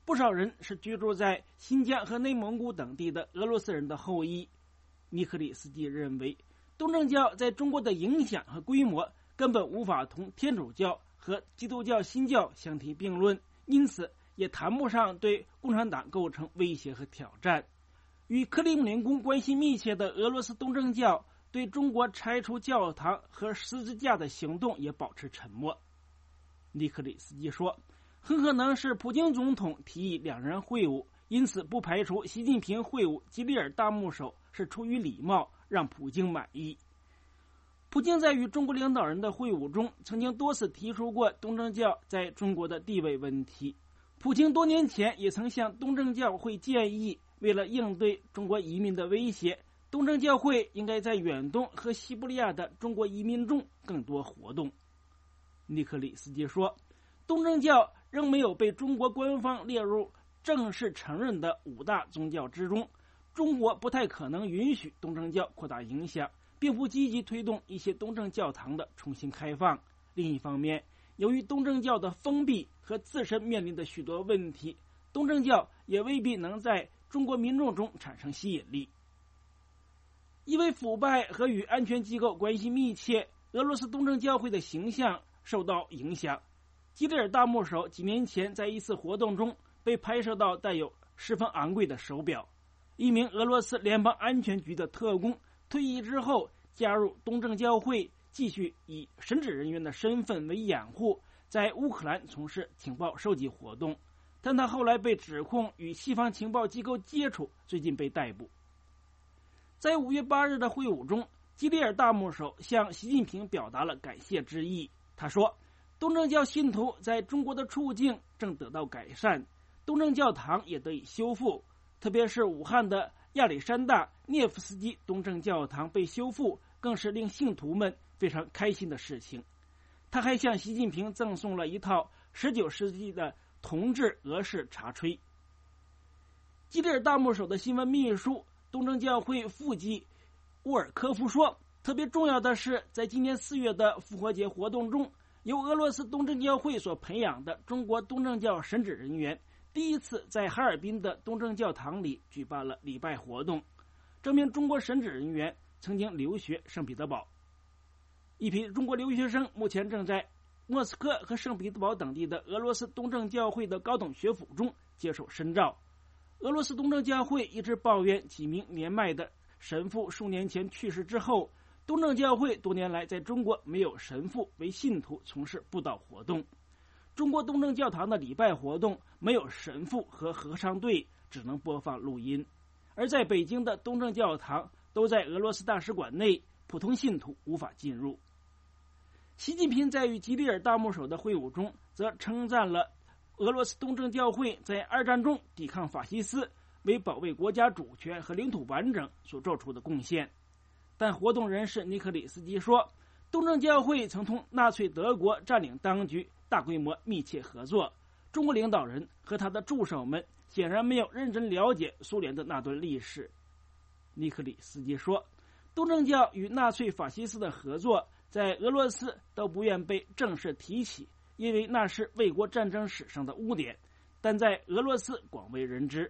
不少人是居住在新疆和内蒙古等地的俄罗斯人的后裔。尼克里斯基认为，东正教在中国的影响和规模根本无法同天主教和基督教新教相提并论，因此也谈不上对共产党构成威胁和挑战。与克里姆林宫关系密切的俄罗斯东正教对中国拆除教堂和十字架的行动也保持沉默。尼克里斯基说，很可能是普京总统提议两人会晤，因此不排除习近平会晤基里尔大牧首是出于礼貌，让普京满意。普京在与中国领导人的会晤中曾经多次提出过东正教在中国的地位问题。普京多年前也曾向东正教会建议，为了应对中国移民的威胁，东正教会应该在远东和西伯利亚的中国移民中更多活动。尼克里斯基说，东正教仍没有被中国官方列入正式承认的5大宗教之中，中国不太可能允许东正教扩大影响，并不积极推动一些东正教堂的重新开放。另一方面，由于东正教的封闭和自身面临的许多问题，东正教也未必能在中国民众中产生吸引力。因为腐败和与安全机构关系密切，俄罗斯东正教会的形象受到影响。基里尔大牧首几年前在一次活动中被拍摄到带有十分昂贵的手表。一名俄罗斯联邦安全局的特工退役之后加入东正教会，继续以神职人员的身份为掩护，在乌克兰从事情报收集活动，但他后来被指控与西方情报机构接触，最近被逮捕。在5月8日的会晤中，基里尔大牧首向习近平表达了感谢之意。他说，东正教信徒在中国的处境正得到改善，东正教堂也得以修复，特别是武汉的亚历山大涅夫斯基东正教堂被修复，更是令信徒们非常开心的事情。他还向习近平赠送了一套19世纪的铜制俄式茶炊。基里尔大牧首的新闻秘书东正教会副基沃尔科夫说，特别重要的是，在今年4月的复活节活动中，由俄罗斯东正教会所培养的中国东正教神职人员第一次在哈尔滨的东正教堂里举办了礼拜活动。这名中国神职人员曾经留学圣彼得堡。一批中国留学生目前正在莫斯科和圣彼得堡等地的俄罗斯东正教会的高等学府中接受深造。俄罗斯东正教会一直抱怨几名年迈的神父数年前去世之后，东正教会多年来在中国没有神父为信徒从事布道活动。中国东正教堂的礼拜活动没有神父和合唱队，只能播放录音。而在北京的东正教堂都在俄罗斯大使馆内，普通信徒无法进入。习近平在与基里尔大牧首的会晤中，则称赞了俄罗斯东正教会在2战中抵抗法西斯，为保卫国家主权和领土完整所做出的贡献。但活动人士尼克里斯基说，东正教会曾同纳粹德国占领当局大规模密切合作，中国领导人和他的助手们显然没有认真了解苏联的那段历史。尼克里斯基说，东正教与纳粹法西斯的合作在俄罗斯都不愿被正式提起，因为那是卫国战争史上的污点，但在俄罗斯广为人知。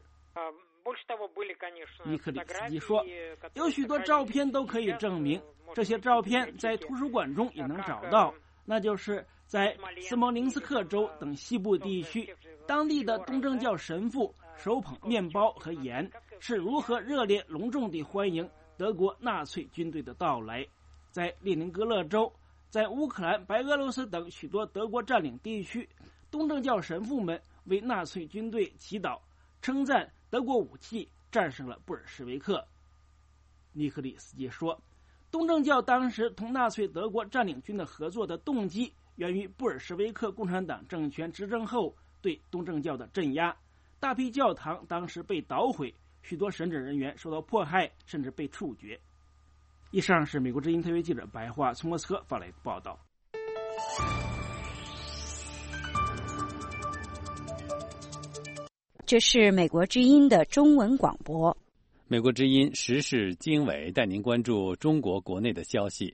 尼克里斯基说，有许多照片都可以证明，这些照片在图书馆中也能找到，那就是在斯摩棱斯克州等西部地区，当地的东正教神父手捧面包和盐，是如何热烈隆重地欢迎德国纳粹军队的到来。在列宁格勒州，在乌克兰、白俄罗斯等许多德国占领地区，东正教神父们为纳粹军队祈祷，称赞德国武器战胜了布尔什维克。尼克里斯基说，东正教当时同纳粹德国占领军的合作的动机源于布尔什维克共产党政权执政后对东正教的镇压，大批教堂当时被捣毁，许多神职人员受到迫害，甚至被处决。以上是美国之音特约记者白桦从莫斯科发来的报道。 这是美国之音的中文广播。 美国之音时事经纬带您关注中国国内的消息。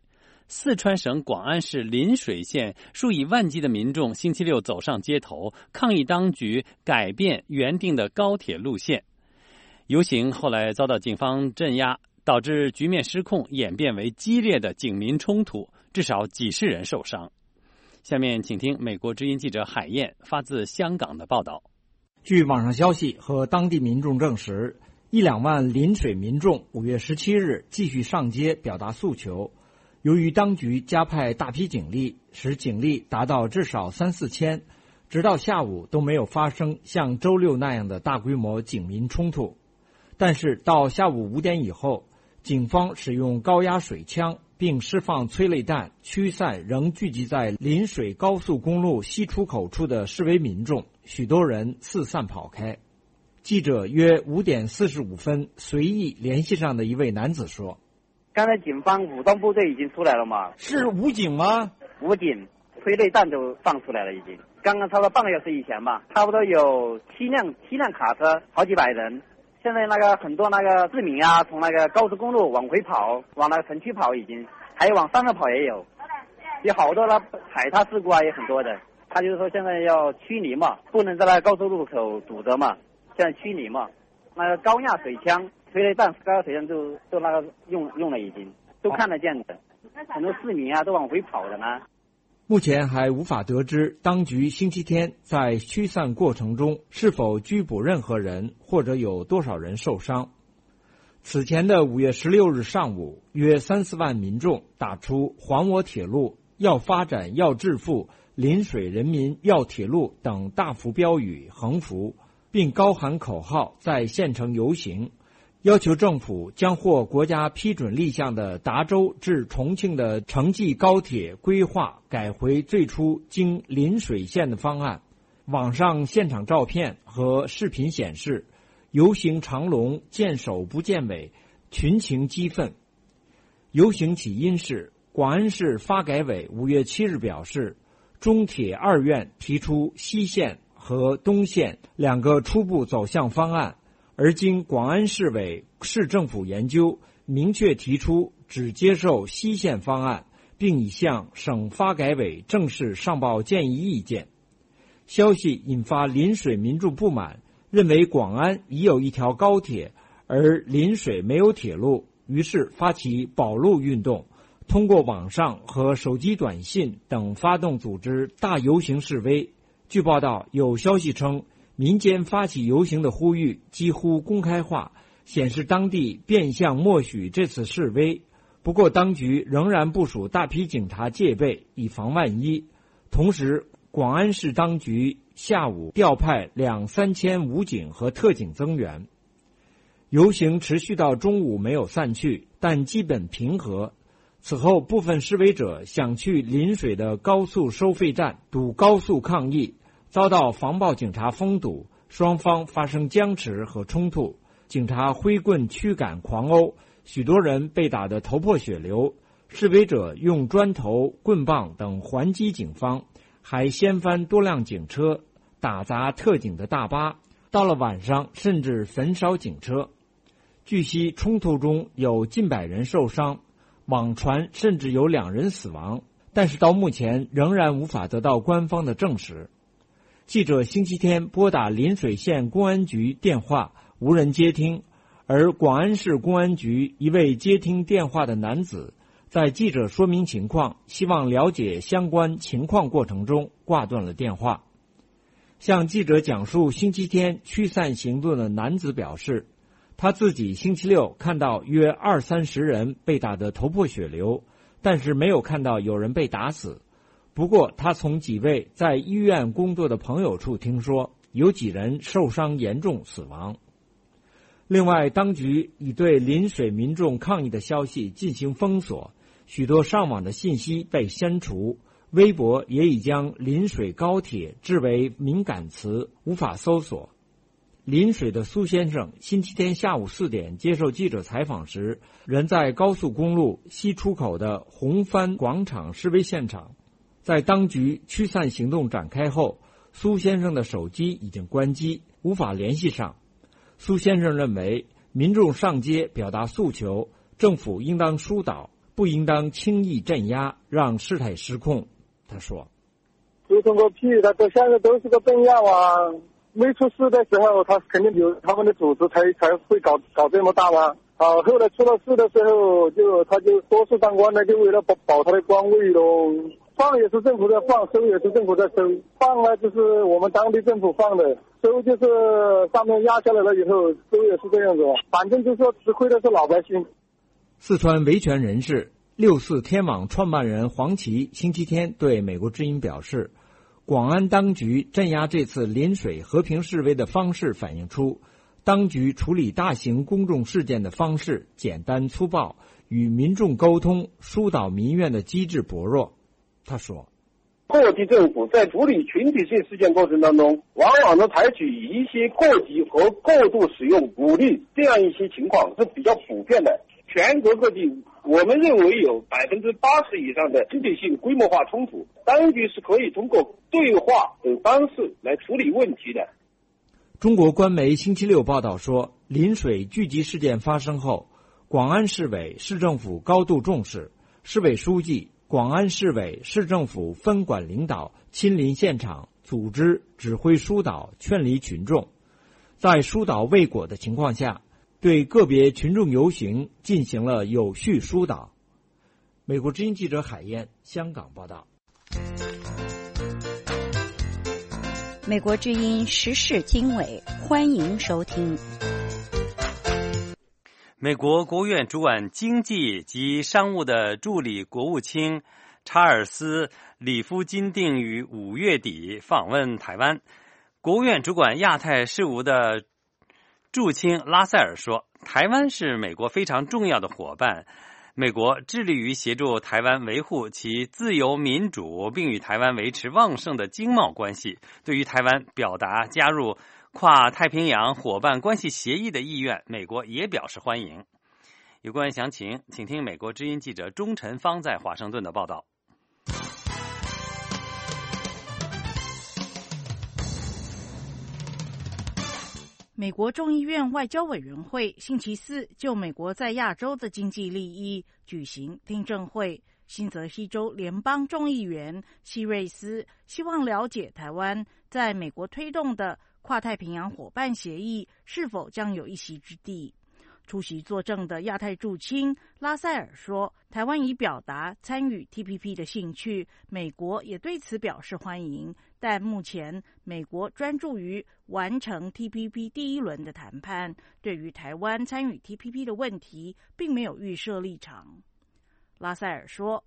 四川省广安市临水县数以万计的民众星期六走上街头，抗议当局改变原定的高铁路线。游行后来遭到警方镇压，导致局面失控，演变为激烈的警民冲突，至少几十人受伤。下面请听美国之音记者海燕发自香港的报道。 据网上消息和当地民众证实，1-2万临水民众5月17日继续上街表达诉求。由于当局加派大批警力，使警力达到至少3-4千，直到下午都没有发生像周六那样的大规模警民冲突。但是到下午5点以后，警方使用高压水枪并释放催泪弹，驱散仍聚集在临水高速公路西出口处的示威民众，许多人四散跑开。记者约5点45分随意联系上的一位男子说：“ 刚才警方武装部队已经出来了嘛？ 是武警吗？ 武警，催泪弹都放出来了，已经。刚刚差不多半个小时以前吧，差不多有7辆卡车，好几百人。现在很多市民啊，从高速公路往回跑，往城区跑，已经还有往山上跑也有，有好多踩踏事故啊，也很多的。他就是说现在要驱离嘛，不能在高速路口堵着嘛，现在驱离嘛。高压水枪、催泪弹、高压水枪都用了，已经都看得见的。很多市民啊都往回跑的呢。” 目前还无法得知当局星期天在驱散过程中是否拘捕任何人，或者有多少人受伤。此前的5月16日上午，约3-4万民众打出还我铁路、要发展要致富、临水人民要铁路等大幅标语横幅，并高喊口号在县城游行，要求政府将获国家批准立项的达州至重庆的城际高铁规划改回最初经临水县的方案。网上现场照片和视频显示，游行长龙，见首不见尾，群情激愤。游行起因是广安市发改委5月7日表示，中铁2院提出西线和东线2个初步走向方案，而经广安市委市政府研究，明确提出只接受西线方案，并已向省发改委正式上报建议意见。消息引发临水民众不满，认为广安已有一条高铁，而临水没有铁路，于是发起保路运动，通过网上和手机短信等发动组织大游行示威。据报道，有消息称，民间发起游行的呼吁几乎公开化，显示当地变相默许这次示威。不过当局仍然部署大批警察戒备，以防万一。同时，广安市当局下午调派2-3千武警和特警增援。游行持续到中午没有散去，但基本平和。此后，部分示威者想去临水的高速收费站堵高速抗议，遭到防暴警察封堵，双方发生僵持和冲突，警察挥棍驱赶狂殴，许多人被打得头破血流，示威者用砖头、棍棒等还击警方，还掀翻多辆警车，打砸特警的大巴，到了晚上甚至焚烧警车。据悉，冲突中有近百人受伤，网传甚至有2人死亡，但是到目前仍然无法得到官方的证实。记者星期天拨打临水县公安局电话，无人接听，而广安市公安局一位接听电话的男子在记者说明情况，希望了解相关情况过程中挂断了电话。向记者讲述星期天驱散行动的男子表示，他自己星期六看到约20-30人被打得头破血流，但是没有看到有人被打死。不过他从几位在医院工作的朋友处听说，有几人受伤严重死亡。另外，当局已对临水民众抗议的消息进行封锁，许多上网的信息被删除，微博也已将临水高铁置为敏感词，无法搜索。临水的苏先生星期天下午4点接受记者采访时，人在高速公路西出口的红帆广场示威现场。在当局驱散行动展开后，苏先生的手机已经关机，无法联系上。苏先生认为，民众上街表达诉求，政府应当疏导， 不应当轻易镇压，让事态失控。他说：“ 就通过屁，他到现在都是个笨样啊！没出事的时候，他肯定有他们的组织才会搞这么大嘛。后来出了事的时候，他就多数当官的就为了保他的官位咯。放也是政府在放，收也是政府在收。放呢就是我们当地政府放的，收就是上面压下来了以后，收也是这样子。反正就是说吃亏的是老百姓。” 四川维权人士64天网创办人黄琦星期天对美国之音表示，广安当局镇压这次临水和平示威的方式反映出当局处理大型公众事件的方式简单粗暴，与民众沟通疏导民怨的机制薄弱。他说， 各地政府在处理群体性事件过程当中，往往都采取一些过激和过度使用武力，这样一些情况是比较普遍的。全国各地，我们认为有80%以上的集体性规模化冲突，当局是可以通过对话等方式来处理问题的。 中国官媒星期六报道说，临水聚集事件发生后，广安市委市政府高度重视，市委书记、广安市委市政府分管领导亲临现场，组织指挥疏导，劝离群众。在疏导未果的情况下，对个别群众游行进行了有序疏导。美国之音记者海燕，香港报道。 美国之音时事经纬，欢迎收听。 美国国务院主管经济及商务的助理国务卿查尔斯·里夫金定于5月底访问台湾。国务院主管亚太事务的驻青拉塞尔说，台湾是美国非常重要的伙伴，美国致力于协助台湾维护其自由民主，并与台湾维持旺盛的经贸关系。对于台湾表达加入跨太平洋伙伴关系协议的意愿，美国也表示欢迎。有关详情，请听美国之音记者钟晨芳在华盛顿的报道。 美国众议院外交委员会星期四就美国在亚洲的经济利益举行听证会。新泽西州联邦众议员希瑞斯希望了解台湾在美国推动的跨太平洋伙伴协议是否将有一席之地。出席作证的亚太驻青拉塞尔说，台湾已表达参与 TPP 的兴趣，美国也对此表示欢迎，但目前美国专注于完成 TPP 第一轮的谈判，对于台湾参与 TPP 的问题并没有预设立场。拉塞尔说，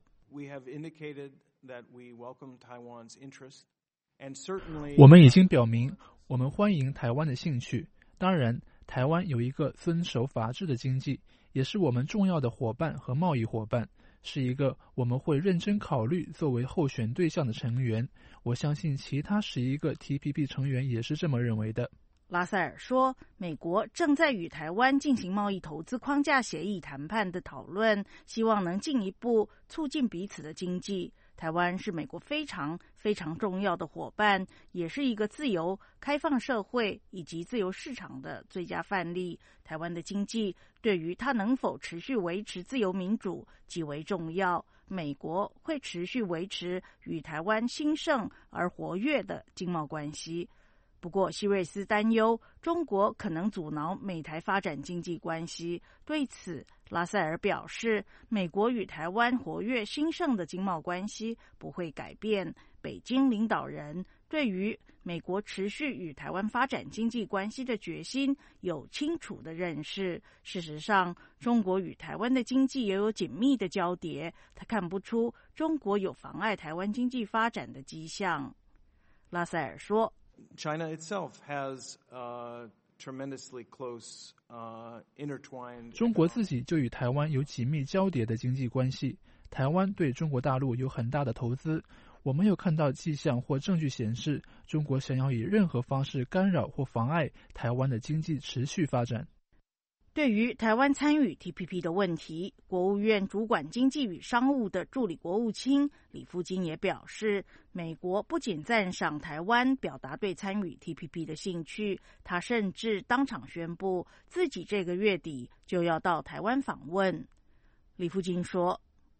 我们已经表明我们欢迎台湾的兴趣，当然台湾有一个遵守法治的经济，也是我们重要的伙伴和贸易伙伴，是一个我们会认真考虑作为候选对象的成员。我相信其他11个 TPP 成员也是这么认为的。 拉塞尔说，美国正在与台湾进行贸易投资框架协议谈判的讨论，希望能进一步促进彼此的经济。台湾是美国非常非常重要的伙伴，也是一个自由开放社会以及自由市场的最佳范例。台湾的经济对于它能否持续维持自由民主极为重要。美国会持续维持与台湾兴盛而活跃的经贸关系。不过，希瑞斯担忧中国可能阻挠美台发展经济关系。对此，拉塞尔表示，美国与台湾活跃兴盛的经贸关系不会改变。北京领导人对于美国持续与台湾发展经济关系的决心有清楚的认识。事实上，中国与台湾的经济也有紧密的交叠，他看不出中国有妨碍台湾经济发展的迹象。拉塞尔说， China itself has tremendously close intertwined. 中国自己就与台湾有紧密交叠的经济关系，台湾对中国大陆有很大的投资。我没有看到迹象或证据显示中国想要以任何方式干扰或妨碍台湾的经济持续发展。 对于台湾参与 TPP 的问题，国务院主管经济与商务的助理国务卿李富金也表示，美国不仅赞赏台湾表达对参与 TPP 的兴趣，他甚至当场宣布自己这个月底就要到台湾访问。李富金说，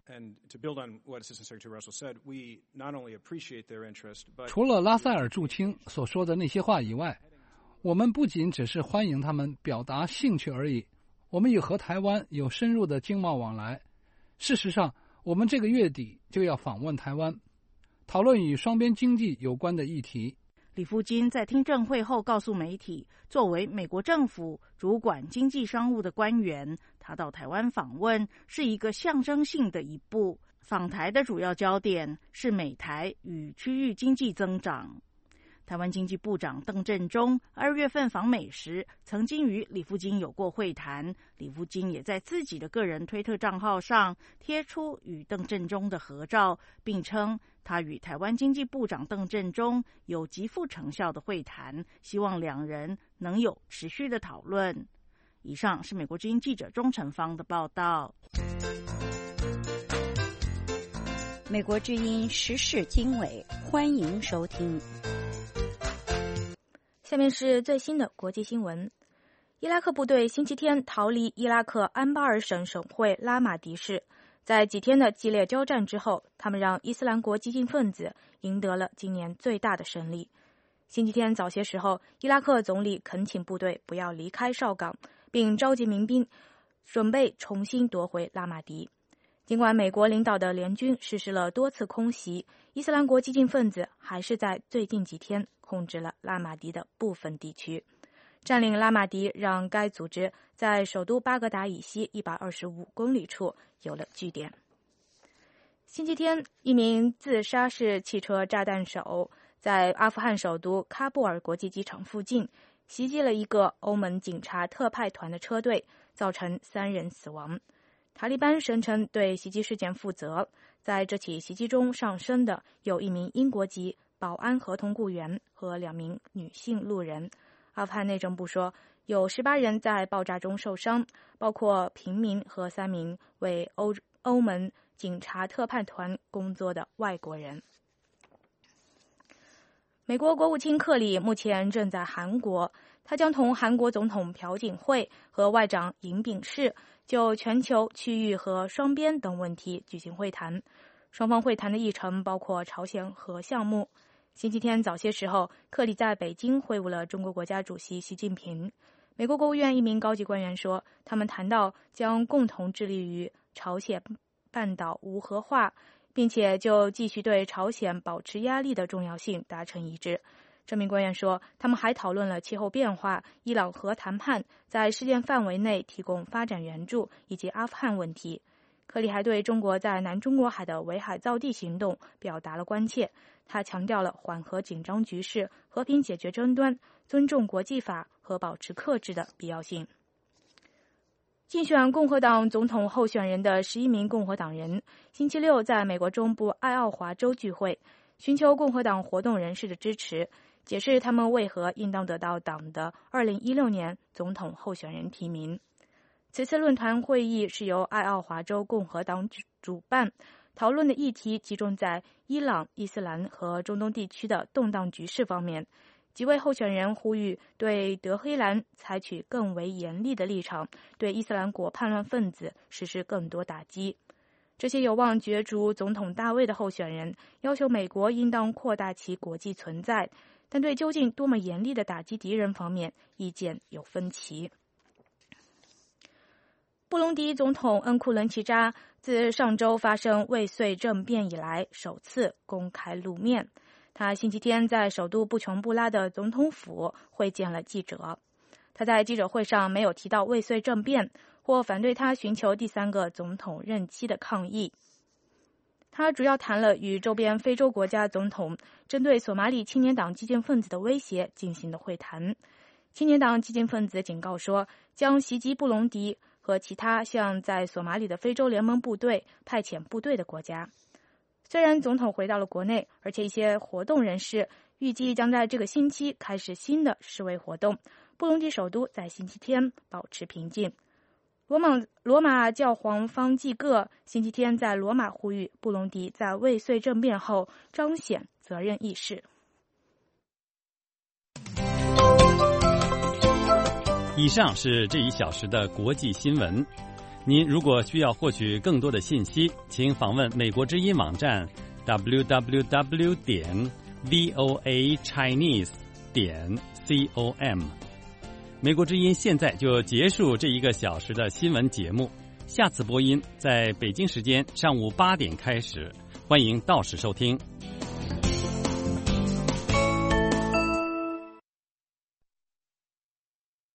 除了拉塞尔驻青所说的那些话以外，我们不仅只是欢迎他们表达兴趣而已，我们也和台湾有深入的经贸往来。事实上，我们这个月底就要访问台湾，讨论与双边经济有关的议题。 李富金在听证会后告诉媒体，作为美国政府主管经济商务的官员，他到台湾访问是一个象征性的一步。访台的主要焦点是美台与区域经济增长。台湾经济部长邓振中2月份访美时，曾经与李富金有过会谈。李富金也在自己的个人推特账号上贴出与邓振中的合照，并称他与台湾经济部长邓振中有极富成效的会谈，希望两人能有持续的讨论。以上是美国之音记者钟成芳的报道。 美国之音时事经纬，欢迎收听。 下面是最新的国际新闻。伊拉克部队星期天逃离伊拉克安巴尔省省会拉马迪市，在几天的激烈交战之后，他们让伊斯兰国激进分子赢得了今年最大的胜利。星期天早些时候，伊拉克总理恳请部队不要离开哨岗，并召集民兵准备重新夺回拉马迪。尽管美国领导的联军实施了多次空袭，伊斯兰国激进分子还是在最近几天控制了拉马迪的部分地区。占领拉马迪让该组织在首都巴格达以西125公里处有了据点。星期天，一名自杀式汽车炸弹手在阿富汗首都喀布尔国际机场附近袭击了一个欧盟警察特派团的车队，造成3人死亡。塔利班声称对袭击事件负责，在这起袭击中丧生的有1名英国籍保安合同雇员和2名女性路人。阿富汗内政部说，有18人在爆炸中受伤，包括平民和3名为欧盟警察特派团工作的外国人。美国国务卿克里目前正在韩国，他将同韩国总统朴槿惠和外长尹炳世就全球、区域和双边等问题举行会谈。双方会谈的议程包括朝鲜核项目。星期天早些时候，克里在北京会晤了中国国家主席习近平。美国国务院一名高级官员说，他们谈到将共同致力于朝鲜半岛无核化，并且就继续对朝鲜保持压力的重要性达成一致。这名官员说，他们还讨论了气候变化、伊朗核谈判、在事件范围内提供发展援助以及阿富汗问题。克里还对中国在南中国海的围海造地行动表达了关切，他强调了缓和紧张局势、和平解决争端、尊重国际法和保持克制的必要性。竞选共和党总统候选人的11名共和党人星期六在美国中部爱奥华州聚会，寻求共和党活动人士的支持，解释他们为何应当得到党的2016年总统候选人提名。此次论坛会议是由爱奥华州共和党主办，讨论的议题集中在伊朗、伊斯兰和中东地区的动荡局势方面。几位候选人呼吁对德黑兰采取更为严厉的立场，对伊斯兰国叛乱分子实施更多打击。这些有望角逐总统大位的候选人要求美国应当扩大其国际存在，但对究竟多么严厉的打击敌人方面意见有分歧。布隆迪总统恩库伦齐扎自上周发生未遂政变以来首次公开露面。他星期天在首都布琼布拉的总统府会见了记者。他在记者会上没有提到未遂政变或反对他寻求第3个总统任期的抗议。他主要谈了与周边非洲国家总统针对索马里青年党激进分子的威胁进行的会谈。青年党激进分子警告说，将袭击布隆迪和其他向在索马里的非洲联盟部队派遣部队的国家。虽然总统回到了国内，而且一些活动人士预计将在这个星期开始新的示威活动，布隆迪首都在星期天保持平静。罗马教皇方济各星期天在罗马呼吁布隆迪在未遂政变后彰显责任意识。 以上是这1小时的国际新闻。 您如果需要获取更多的信息，请访问美国之音网站 www.voachinese.com。美国之音现在就结束这1个小时的新闻节目，下次播音在北京时间上午8点开始，欢迎到时收听。